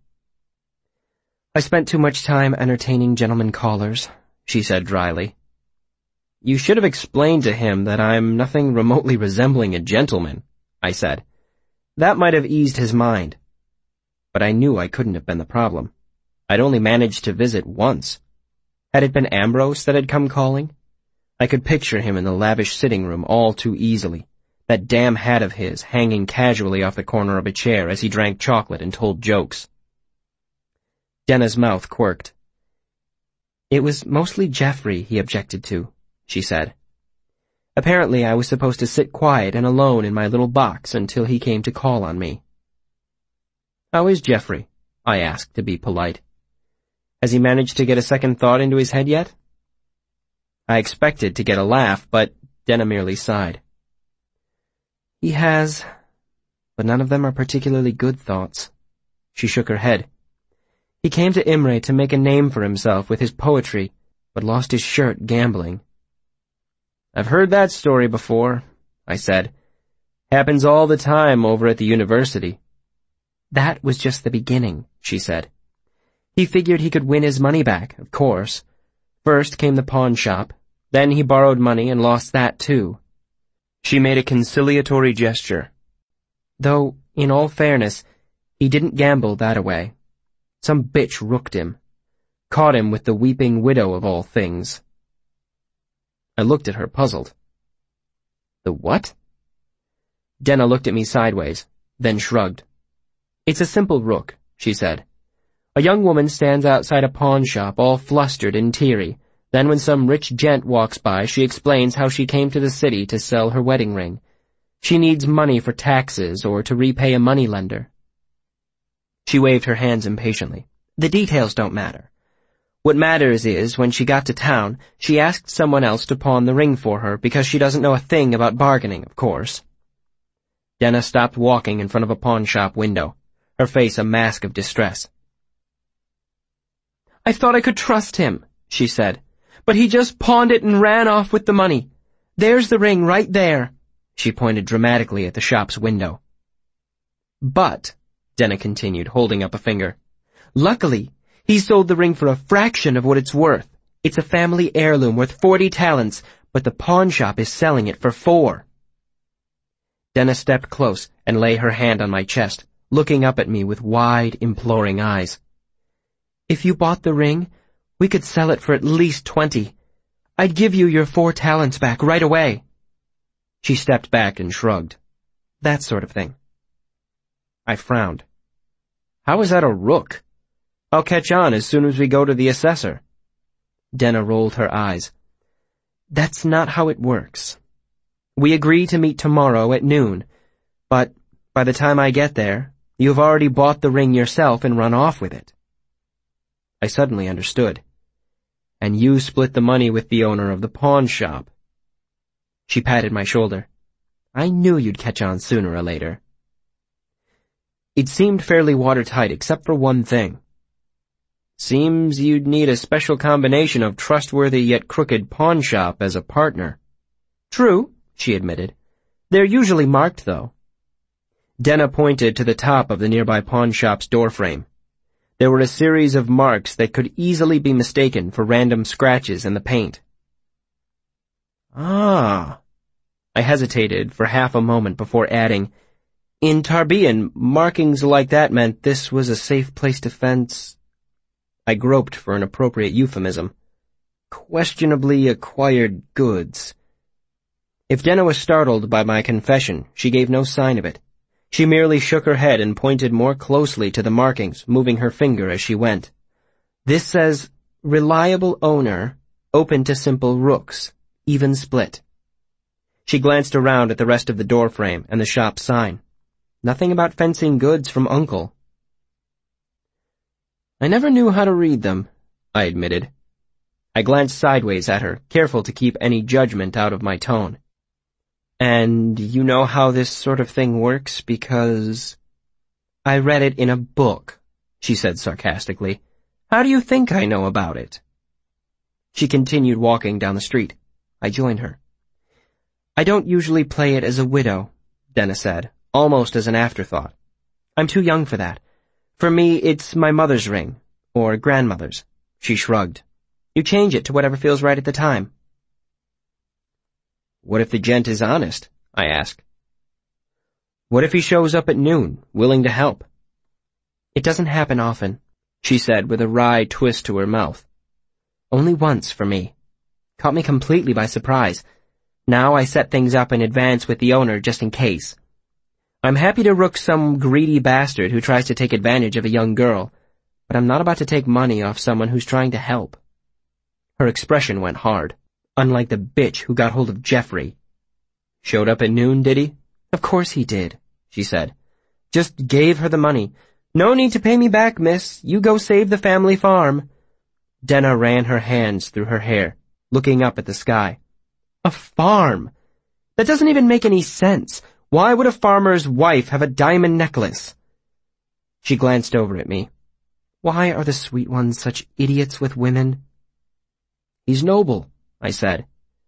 I spent too much time entertaining gentlemen callers, she said dryly. You should have explained to him that I'm nothing remotely resembling a gentleman, I said. That might have eased his mind. But I knew I couldn't have been the problem. I'd only managed to visit once. Had it been Ambrose that had come calling? I could picture him in the lavish sitting room all too easily, that damn hat of his hanging casually off the corner of a chair as he drank chocolate and told jokes. Denna's mouth quirked. It was mostly Geoffrey he objected to, she said. Apparently I was supposed to sit quiet and alone in my little box until he came to call on me. How is Geoffrey? I asked to be polite. Has he managed to get a second thought into his head yet? I expected to get a laugh, but Denna merely sighed. He has, but none of them are particularly good thoughts. She shook her head. He came to Imre to make a name for himself with his poetry, but lost his shirt gambling. I've heard that story before, I said. Happens all the time over at the university. That was just the beginning, she said. He figured he could win his money back, of course. First came the pawn shop, then he borrowed money and lost that too. She made a conciliatory gesture. Though, in all fairness, he didn't gamble that away. Some bitch rooked him. Caught him with the weeping widow of all things. I looked at her, puzzled. The what? Denna looked at me sideways, then shrugged. It's a simple rook, she said. A young woman stands outside a pawn shop all flustered and teary. Then when some rich gent walks by, she explains how she came to the city to sell her wedding ring. She needs money for taxes or to repay a moneylender. She waved her hands impatiently. The details don't matter. What matters is, when she got to town, she asked someone else to pawn the ring for her because she doesn't know a thing about bargaining, of course. Denna stopped walking in front of a pawn shop window, her face a mask of distress. I thought I could trust him, she said, but he just pawned it and ran off with the money. There's the ring right there. She pointed dramatically at the shop's window. But, Denna continued, holding up a finger, luckily, he sold the ring for a fraction of what it's worth. It's a family heirloom worth 40 talents, but the pawn shop is selling it for 4. Denna stepped close and lay her hand on my chest, looking up at me with wide, imploring eyes. If you bought the ring, we could sell it for at least 20. I'd give you your 4 talents back right away. She stepped back and shrugged. That sort of thing. I frowned. How is that a rook? I'll catch on as soon as we go to the assessor. Denna rolled her eyes. That's not how it works. We agree to meet tomorrow at noon, but by the time I get there, you've already bought the ring yourself and run off with it. I suddenly understood. And you split the money with the owner of the pawn shop. She patted my shoulder. I knew you'd catch on sooner or later. It seemed fairly watertight except for one thing. Seems you'd need a special combination of trustworthy yet crooked pawn shop as a partner. True, she admitted. They're usually marked, though. Denna pointed to the top of the nearby pawn shop's doorframe. There were a series of marks that could easily be mistaken for random scratches in the paint. Ah. I hesitated for half a moment before adding, in Tarbean, markings like that meant this was a safe place to fence. I groped for an appropriate euphemism. Questionably acquired goods. If Denna was startled by my confession, she gave no sign of it. She merely shook her head and pointed more closely to the markings, moving her finger as she went. This says, reliable owner, open to simple rooks, even split. She glanced around at the rest of the doorframe and the shop sign. Nothing about fencing goods from Uncle. I never knew how to read them, I admitted. I glanced sideways at her, careful to keep any judgment out of my tone. And you know how this sort of thing works because... I read it in a book, she said sarcastically. How do you think I know about it? She continued walking down the street. I joined her. I don't usually play it as a widow, Denna said, almost as an afterthought. I'm too young for that. For me, it's my mother's ring, or grandmother's. She shrugged. You change it to whatever feels right at the time. What if the gent is honest? I asked. What if he shows up at noon, willing to help? It doesn't happen often, she said with a wry twist to her mouth. Only once for me. Caught me completely by surprise. Now I set things up in advance with the owner just in case. I'm happy to rook some greedy bastard who tries to take advantage of a young girl, but I'm not about to take money off someone who's trying to help. Her expression went hard. Unlike the bitch who got hold of Jeffrey. Showed up at noon, did he? Of course he did, she said. Just gave her the money. No need to pay me back, miss. You go save the family farm. Denna ran her hands through her hair, looking up at the sky. A farm? That doesn't even make any sense. Why would a farmer's wife have a diamond necklace? She glanced over at me. Why are the sweet ones such idiots with women? He's noble, I said.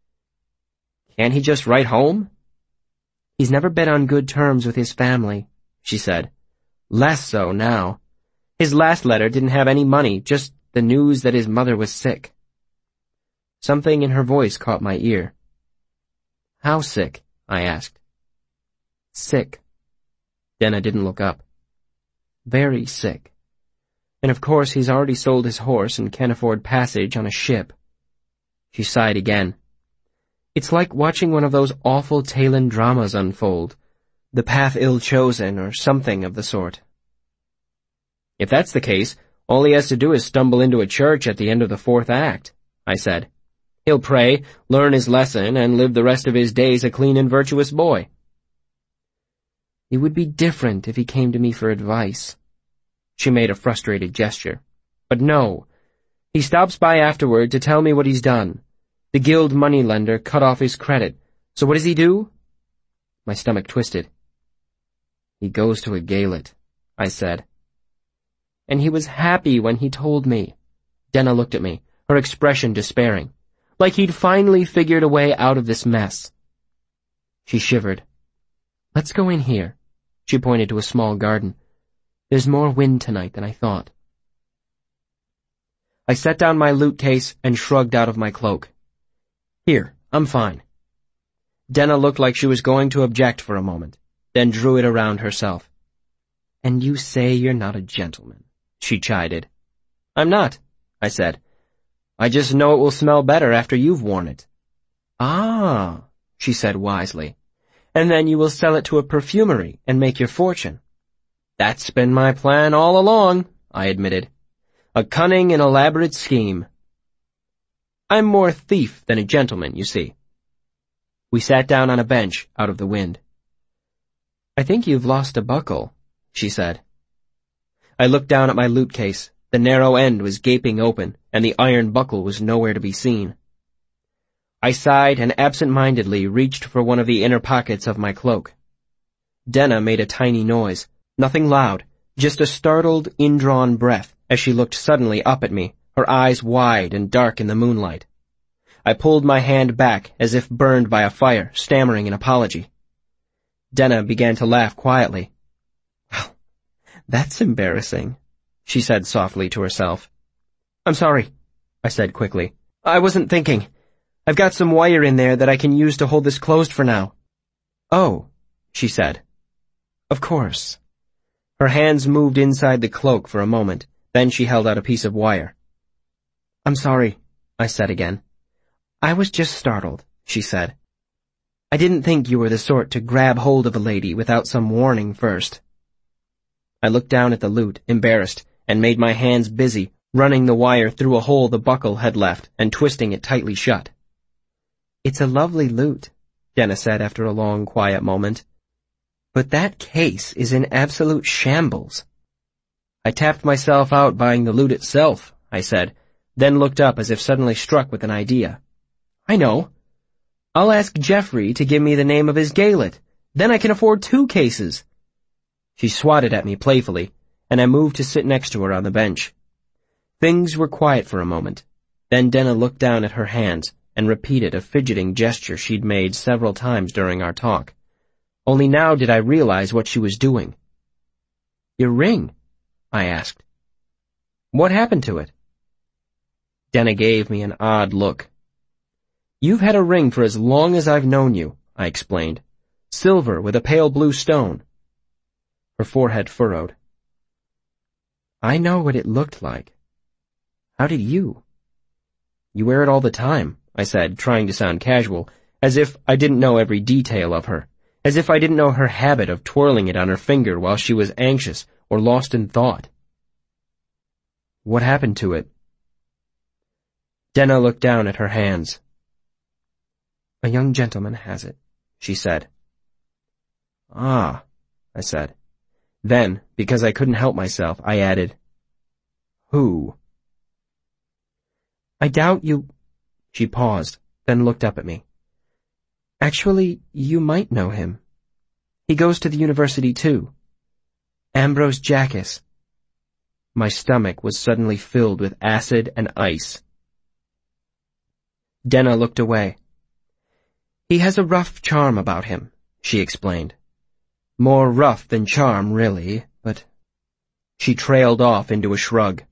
Can't he just write home? He's never been on good terms with his family, she said. Less so now. His last letter didn't have any money, just the news that his mother was sick. Something in her voice caught my ear. How sick? I asked. Sick. Denna didn't look up. Very sick. And of course he's already sold his horse and can't afford passage on a ship. She sighed again. It's like watching one of those awful Talon dramas unfold. The Path Ill-Chosen or something of the sort. If that's the case, all he has to do is stumble into a church at the end of the 4th act, I said. He'll pray, learn his lesson, and live the rest of his days a clean and virtuous boy. It would be different if he came to me for advice. She made a frustrated gesture. But no. He stops by afterward to tell me what he's done. The guild moneylender cut off his credit. So what does he do? My stomach twisted. He goes to a gaolet, I said. And he was happy when he told me. Denna looked at me, her expression despairing. Like he'd finally figured a way out of this mess. She shivered. Let's go in here. She pointed to a small garden. There's more wind tonight than I thought. I set down my loot case and shrugged out of my cloak. Here, I'm fine. Denna looked like she was going to object for a moment, then drew it around herself. And you say you're not a gentleman, she chided. I'm not, I said. I just know it will smell better after you've worn it. Ah, she said wisely. And then you will sell it to a perfumery and make your fortune. That's been my plan all along, I admitted. A cunning and elaborate scheme. I'm more thief than a gentleman, you see. We sat down on a bench out of the wind. I think you've lost a buckle, she said. I looked down at my loot case. The narrow end was gaping open, and the iron buckle was nowhere to be seen. I sighed and absent-mindedly reached for one of the inner pockets of my cloak. Denna made a tiny noise, nothing loud, just a startled, indrawn breath as she looked suddenly up at me, her eyes wide and dark in the moonlight. I pulled my hand back as if burned by a fire, stammering an apology. Denna began to laugh quietly, That's embarrassing, she said softly to herself. I'm sorry, I said quickly. I wasn't thinking. I've got some wire in there that I can use to hold this closed for now. Oh, she said. Of course. Her hands moved inside the cloak for a moment, then she held out a piece of wire. I'm sorry, I said again. I was just startled, she said. I didn't think you were the sort to grab hold of a lady without some warning first. I looked down at the lute, embarrassed, and made my hands busy, running the wire through a hole the buckle had left and twisting it tightly shut. It's a lovely lute, Denna said after a long, quiet moment. But that case is in absolute shambles. I tapped myself out buying the lute itself, I said, then looked up as if suddenly struck with an idea. I know. I'll ask Geoffrey to give me the name of his Gaelet. Then I can afford 2 cases. She swatted at me playfully, and I moved to sit next to her on the bench. Things were quiet for a moment. Then Denna looked down at her hands and repeated a fidgeting gesture she'd made several times during our talk. Only now did I realize what she was doing. Your ring, I asked. What happened to it? Denna gave me an odd look. You've had a ring for as long as I've known you, I explained. Silver with a pale blue stone. Her forehead furrowed. I know what it looked like. How did you? You wear it all the time, I said, trying to sound casual, as if I didn't know every detail of her, as if I didn't know her habit of twirling it on her finger while she was anxious or lost in thought. What happened to it? Denna looked down at her hands. A young gentleman has it, she said. Ah, I said. Then, because I couldn't help myself, I added, Who? I doubt you... She paused, then looked up at me. Actually, you might know him. He goes to the university too. Ambrose Jackas. My stomach was suddenly filled with acid and ice. Denna looked away. He has a rough charm about him, she explained. More rough than charm, really, but... She trailed off into a shrug.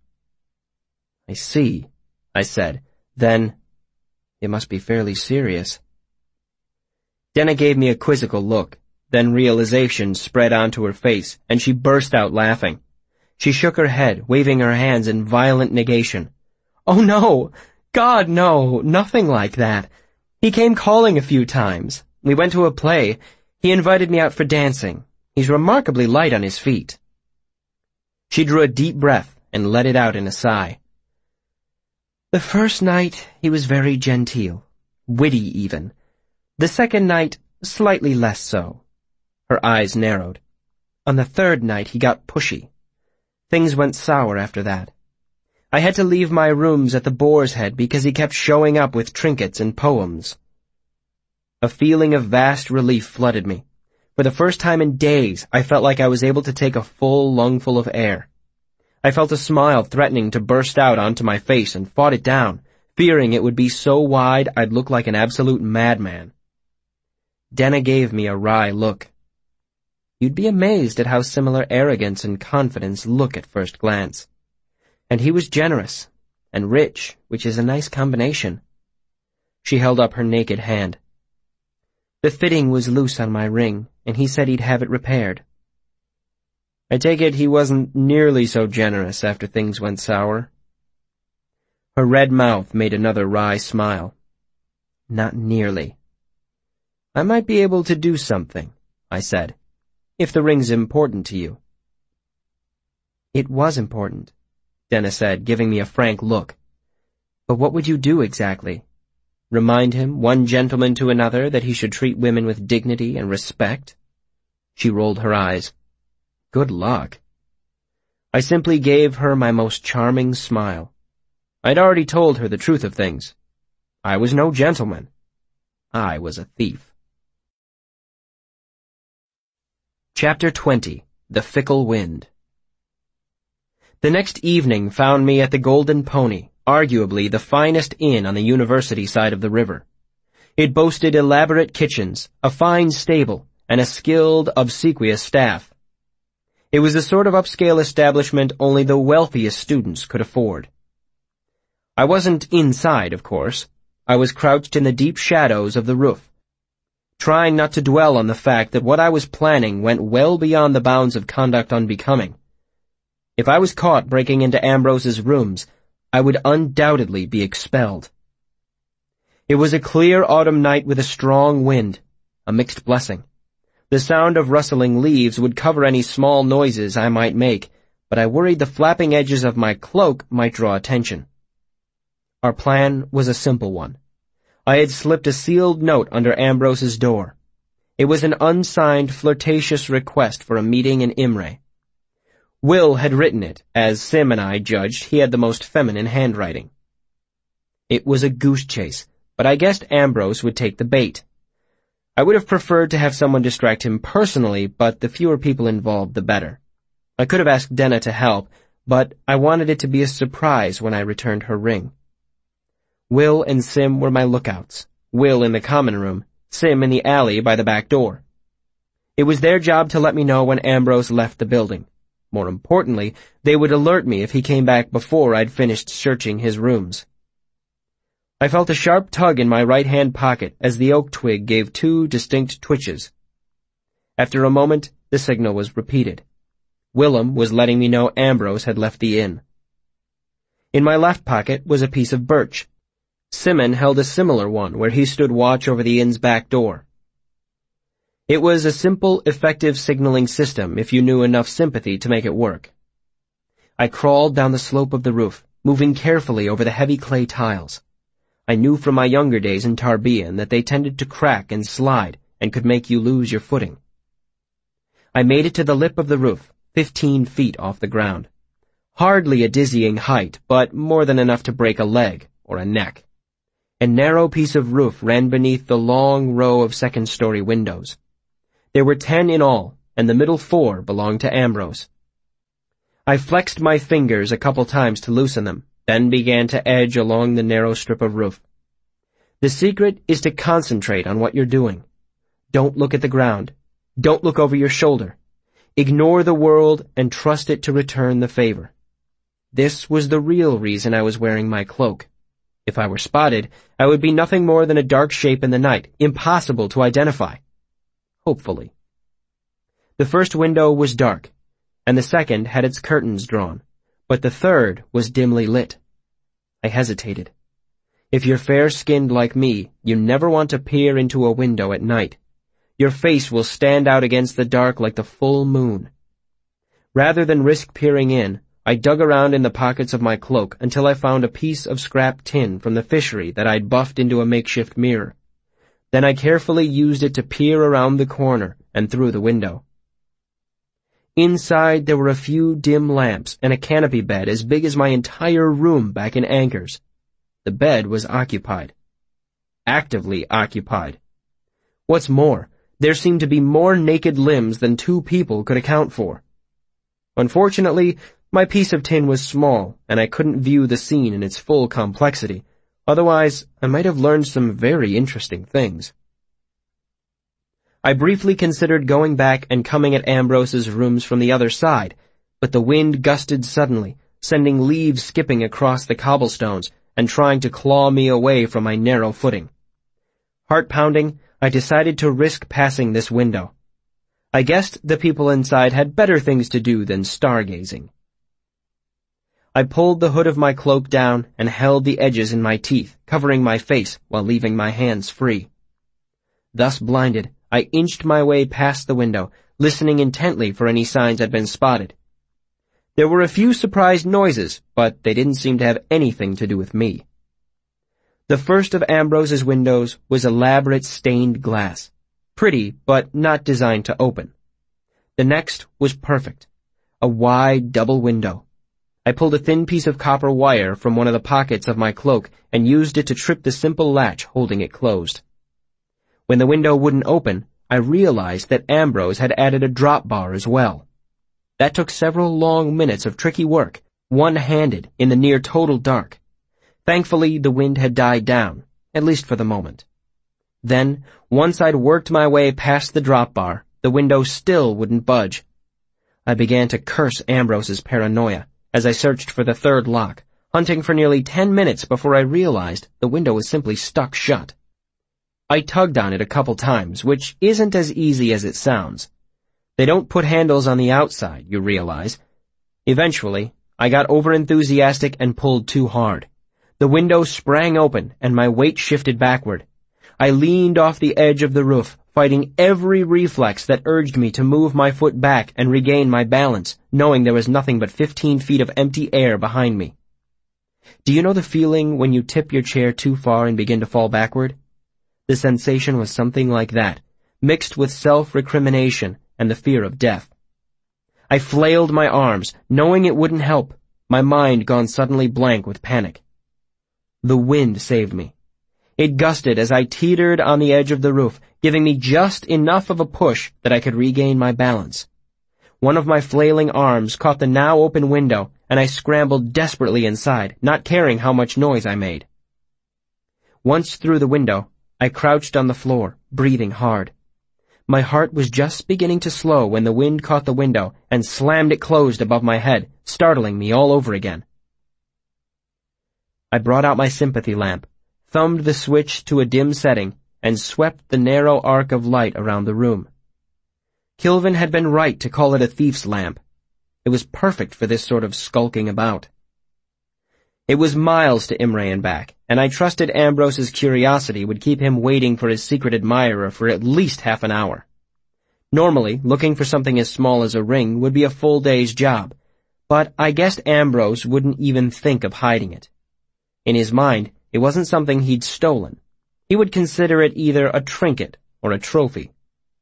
I see, I said. Then, it must be fairly serious. Denna gave me a quizzical look. Then realization spread onto her face, and she burst out laughing. She shook her head, waving her hands in violent negation. Oh no! God, no! Nothing like that. He came calling a few times. We went to a play. He invited me out for dancing. He's remarkably light on his feet. She drew a deep breath and let it out in a sigh. The first night, he was very genteel. Witty, even. The second night, slightly less so. Her eyes narrowed. On the third night, he got pushy. Things went sour after that. I had to leave my rooms at the Boar's Head because he kept showing up with trinkets and poems. A feeling of vast relief flooded me. For the first time in days, I felt like I was able to take a full lungful of air. I felt a smile threatening to burst out onto my face and fought it down, fearing it would be so wide I'd look like an absolute madman. Denna gave me a wry look. You'd be amazed at how similar arrogance and confidence look at first glance. And he was generous, and rich, which is a nice combination. She held up her naked hand. The fitting was loose on my ring, and he said he'd have it repaired. I take it he wasn't nearly so generous after things went sour. Her red mouth made another wry smile. Not nearly. I might be able to do something, I said, if the ring's important to you. It was important, Denna said, giving me a frank look. But what would you do exactly? Remind him, one gentleman to another, that he should treat women with dignity and respect? She rolled her eyes. Good luck. I simply gave her my most charming smile. I'd already told her the truth of things. I was no gentleman. I was a thief. Chapter 20. The Fickle Wind. The next evening found me at the Golden Pony, arguably the finest inn on the university side of the river. It boasted elaborate kitchens, a fine stable, and a skilled, obsequious staff. It was the sort of upscale establishment only the wealthiest students could afford. I wasn't inside, of course. I was crouched in the deep shadows of the roof, trying not to dwell on the fact that what I was planning went well beyond the bounds of conduct unbecoming. If I was caught breaking into Ambrose's rooms, I would undoubtedly be expelled. It was a clear autumn night with a strong wind, a mixed blessing. The sound of rustling leaves would cover any small noises I might make, but I worried the flapping edges of my cloak might draw attention. Our plan was a simple one. I had slipped a sealed note under Ambrose's door. It was an unsigned, flirtatious request for a meeting in Imre. Will had written it, as Sim and I judged he had the most feminine handwriting. It was a goose chase, but I guessed Ambrose would take the bait. I would have preferred to have someone distract him personally, but the fewer people involved, the better. I could have asked Denna to help, but I wanted it to be a surprise when I returned her ring. Will and Sim were my lookouts. Will in the common room, Sim in the alley by the back door. It was their job to let me know when Ambrose left the building. More importantly, they would alert me if he came back before I'd finished searching his rooms. I felt a sharp tug in my right-hand pocket as the oak twig gave two distinct twitches. After a moment, the signal was repeated. Willem was letting me know Ambrose had left the inn. In my left pocket was a piece of birch. Simon held a similar one where he stood watch over the inn's back door. It was a simple, effective signaling system if you knew enough sympathy to make it work. I crawled down the slope of the roof, moving carefully over the heavy clay tiles. I knew from my younger days in Tarbean that they tended to crack and slide and could make you lose your footing. I made it to the lip of the roof, 15 feet off the ground. Hardly a dizzying height, but more than enough to break a leg or a neck. A narrow piece of roof ran beneath the long row of second-story windows. There were 10 in all, and the middle 4 belonged to Ambrose. I flexed my fingers a couple times to loosen them, then began to edge along the narrow strip of roof. The secret is to concentrate on what you're doing. Don't look at the ground. Don't look over your shoulder. Ignore the world and trust it to return the favor. This was the real reason I was wearing my cloak. If I were spotted, I would be nothing more than a dark shape in the night, impossible to identify. Hopefully. The first window was dark, and the second had its curtains drawn, but the third was dimly lit. I hesitated. If you're fair-skinned like me, you never want to peer into a window at night. Your face will stand out against the dark like the full moon. Rather than risk peering in, I dug around in the pockets of my cloak until I found a piece of scrap tin from the fishery that I'd buffed into a makeshift mirror. Then I carefully used it to peer around the corner and through the window. Inside there were a few dim lamps and a canopy bed as big as my entire room back in Anchors. The bed was occupied. Actively occupied. What's more, there seemed to be more naked limbs than 2 people could account for. Unfortunately, my piece of tin was small, and I couldn't view the scene in its full complexity. Otherwise, I might have learned some very interesting things. I briefly considered going back and coming at Ambrose's rooms from the other side, but the wind gusted suddenly, sending leaves skipping across the cobblestones and trying to claw me away from my narrow footing. Heart-pounding, I decided to risk passing this window. I guessed the people inside had better things to do than stargazing. I pulled the hood of my cloak down and held the edges in my teeth, covering my face while leaving my hands free. Thus blinded, I inched my way past the window, listening intently for any signs I'd been spotted. There were a few surprised noises, but they didn't seem to have anything to do with me. The first of Ambrose's windows was elaborate stained glass, pretty but not designed to open. The next was perfect, a wide double window. I pulled a thin piece of copper wire from one of the pockets of my cloak and used it to trip the simple latch holding it closed. When the window wouldn't open, I realized that Ambrose had added a drop bar as well. That took several long minutes of tricky work, one-handed in the near total dark. Thankfully, the wind had died down, at least for the moment. Then, once I'd worked my way past the drop bar, the window still wouldn't budge. I began to curse Ambrose's paranoia as I searched for the third lock, hunting for nearly 10 minutes before I realized the window was simply stuck shut. I tugged on it a couple times, which isn't as easy as it sounds. They don't put handles on the outside, you realize. Eventually, I got overenthusiastic and pulled too hard. The window sprang open and my weight shifted backward. I leaned off the edge of the roof, fighting every reflex that urged me to move my foot back and regain my balance, knowing there was nothing but 15 feet of empty air behind me. Do you know the feeling when you tip your chair too far and begin to fall backward? The sensation was something like that, mixed with self-recrimination and the fear of death. I flailed my arms, knowing it wouldn't help, my mind gone suddenly blank with panic. The wind saved me. It gusted as I teetered on the edge of the roof, giving me just enough of a push that I could regain my balance. One of my flailing arms caught the now open window, and I scrambled desperately inside, not caring how much noise I made. Once through the window, I crouched on the floor, breathing hard. My heart was just beginning to slow when the wind caught the window and slammed it closed above my head, startling me all over again. I brought out my sympathy lamp, thumbed the switch to a dim setting, and swept the narrow arc of light around the room. Kilvin had been right to call it a thief's lamp. It was perfect for this sort of skulking about. It was miles to Imre and back, and I trusted Ambrose's curiosity would keep him waiting for his secret admirer for at least half an hour. Normally, looking for something as small as a ring would be a full day's job, but I guessed Ambrose wouldn't even think of hiding it. In his mind, it wasn't something he'd stolen. He would consider it either a trinket or a trophy.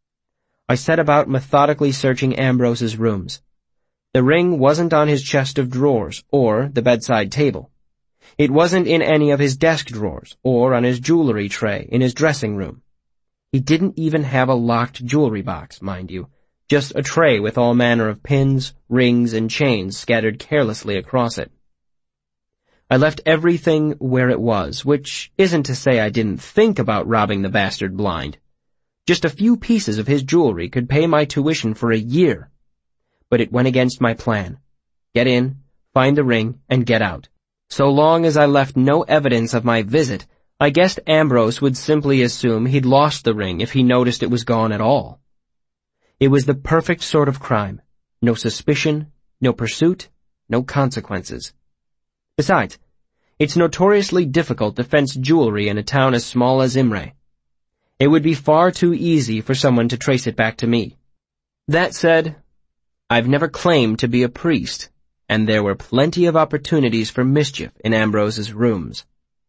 I set about methodically searching Ambrose's rooms. The ring wasn't on his chest of drawers or the bedside table. It wasn't in any of his desk drawers or on his jewelry tray in his dressing room. He didn't even have a locked jewelry box, mind you, just a tray with all manner of pins, rings, and chains scattered carelessly across it. I left everything where it was, which isn't to say I didn't think about robbing the bastard blind. Just a few pieces of his jewelry could pay my tuition for a year. But it went against my plan. Get in, find the ring, and get out. So long as I left no evidence of my visit, I guessed Ambrose would simply assume he'd lost the ring if he noticed it was gone at all. It was the perfect sort of crime. No suspicion, no pursuit, no consequences. Besides, it's notoriously difficult to fence jewelry in a town as small as Imre. It would be far too easy for someone to trace it back to me. That said, I've never claimed to be a priest, and there were plenty of opportunities for mischief in Ambrose's rooms.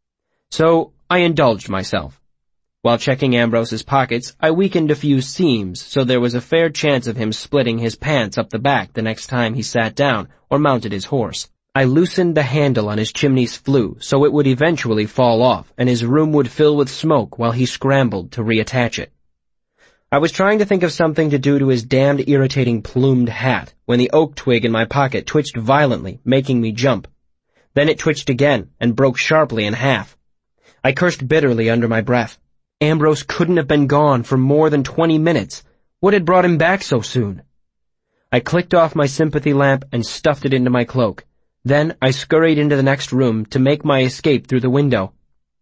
So I indulged myself. While checking Ambrose's pockets, I weakened a few seams so there was a fair chance of him splitting his pants up the back the next time he sat down or mounted his horse. I loosened the handle on his chimney's flue so it would eventually fall off and his room would fill with smoke while he scrambled to reattach it. I was trying to think of something to do to his damned irritating plumed hat when the oak twig in my pocket twitched violently, making me jump. Then it twitched again and broke sharply in half. I cursed bitterly under my breath. Ambrose couldn't have been gone for more than 20 minutes. What had brought him back so soon? I clicked off my sympathy lamp and stuffed it into my cloak. Then I scurried into the next room to make my escape through the window.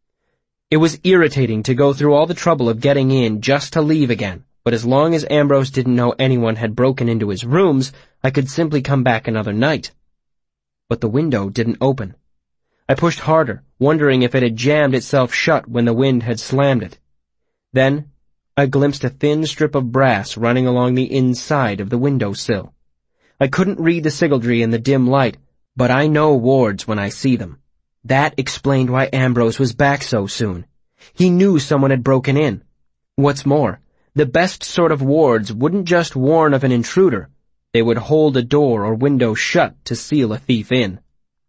It was irritating to go through all the trouble of getting in just to leave again, but as long as Ambrose didn't know anyone had broken into his rooms, I could simply come back another night. But the window didn't open. I pushed harder, wondering if it had jammed itself shut when the wind had slammed it. Then I glimpsed a thin strip of brass running along the inside of the windowsill. I couldn't read the sigildry in the dim light, but I know wards when I see them. That explained why Ambrose was back so soon. He knew someone had broken in. What's more, the best sort of wards wouldn't just warn of an intruder. They would hold a door or window shut to seal a thief in.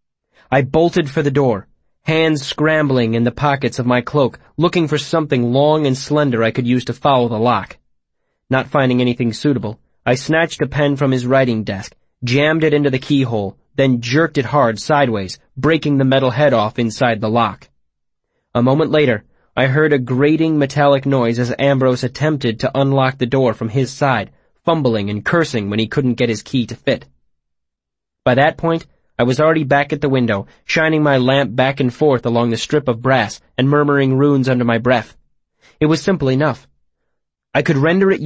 I bolted for the door, hands scrambling in the pockets of my cloak, looking for something long and slender I could use to foul the lock. Not finding anything suitable, I snatched a pen from his writing desk, jammed it into the keyhole, then jerked it hard sideways, breaking the metal head off inside the lock. A moment later, I heard a grating metallic noise as Ambrose attempted to unlock the door from his side, fumbling and cursing when he couldn't get his key to fit. By that point, I was already back at the window, shining my lamp back and forth along the strip of brass and murmuring runes under my breath. It was simple enough. I could render it